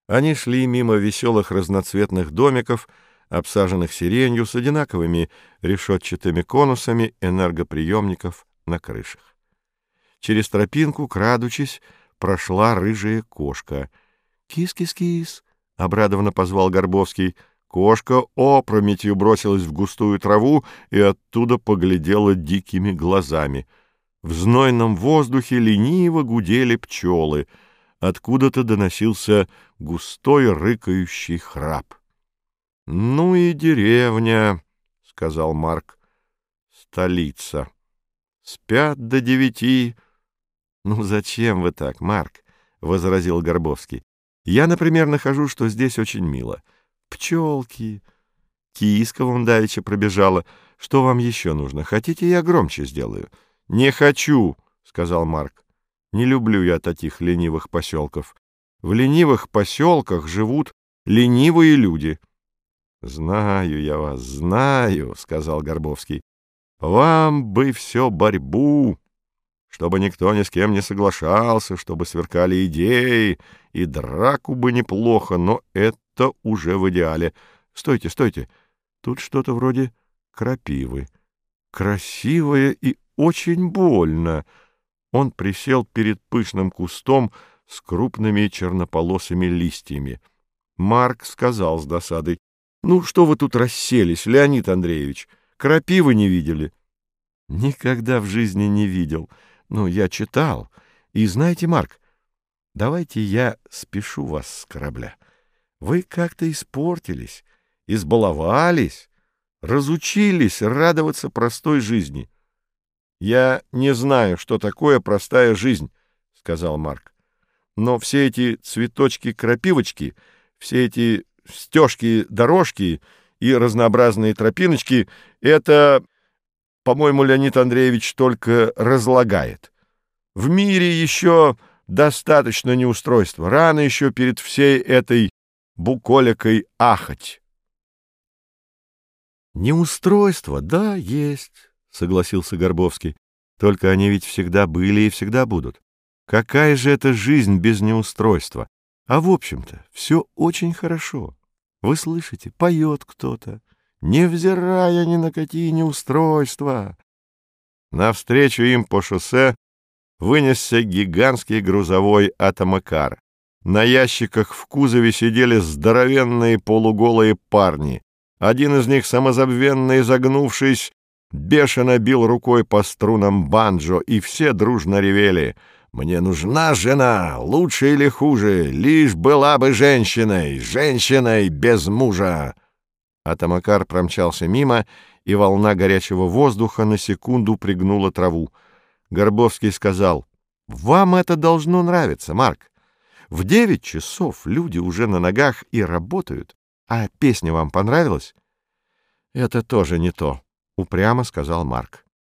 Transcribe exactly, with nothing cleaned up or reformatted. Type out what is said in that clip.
Они шли мимо веселых разноцветных домиков, обсаженных сиренью, с одинаковыми решетчатыми конусами энергоприемников на крышах. Через тропинку, крадучись, прошла рыжая кошка. «Кис-кис-кис!» — обрадованно позвал Горбовский. Кошка опрометью бросилась в густую траву и оттуда поглядела дикими глазами. В знойном воздухе лениво гудели пчелы. Откуда-то доносился густой рыкающий храп. — Ну и деревня, — сказал Марк. — Столица. Спят до девяти. — Ну зачем вы так, Марк? — возразил Горбовский. — Я, например, нахожу, что здесь очень мило. Пчелки. Киска вон давеча пробежала. Что вам еще нужно? Хотите, я громче сделаю? — Не хочу, — сказал Марк. — Не люблю я таких ленивых поселков. В ленивых поселках живут ленивые люди. — Знаю я вас, знаю, — сказал Горбовский. — Вам бы все борьбу, чтобы никто ни с кем не соглашался, чтобы сверкали идеи, и драку бы неплохо, но это уже в идеале. Стойте, стойте, тут что-то вроде крапивы. Красивое и очень больно. Он присел перед пышным кустом с крупными чернополосыми листьями. Марк сказал с досадой: — Ну, что вы тут расселись, Леонид Андреевич? Крапивы не видели? — Никогда в жизни не видел. Ну, я читал. И знаете, Марк, давайте я спешу вас с корабля. Вы как-то испортились, избаловались, разучились радоваться простой жизни. — Я не знаю, что такое простая жизнь, — сказал Марк. Но все эти цветочки-крапивочки, все эти стежки-дорожки и разнообразные тропиночки — это, по-моему, Леонид Андреевич только разлагает. В мире еще достаточно неустройства. Рано еще перед всей этой буколикой ахать. Неустройство, да, есть, — согласился Горбовский. Только они ведь всегда были и всегда будут. Какая же это жизнь без неустройства? А в общем-то все очень хорошо. Вы слышите, поет кто-то, невзирая ни на какие неустройства. Навстречу им по шоссе вынесся гигантский грузовой атомокар. На ящиках в кузове сидели здоровенные полуголые парни. Один из них, самозабвенно изогнувшись, бешено бил рукой по струнам банджо, и все дружно ревели: «Мне нужна жена, лучше или хуже, лишь была бы женщиной, женщиной без мужа». Атомокар промчался мимо, и волна горячего воздуха на секунду пригнула траву. Горбовский сказал: «Вам это должно нравиться, Марк. В девять часов люди уже на ногах и работают. А песня вам понравилась?» «Это тоже не то», — упрямо сказал Марк.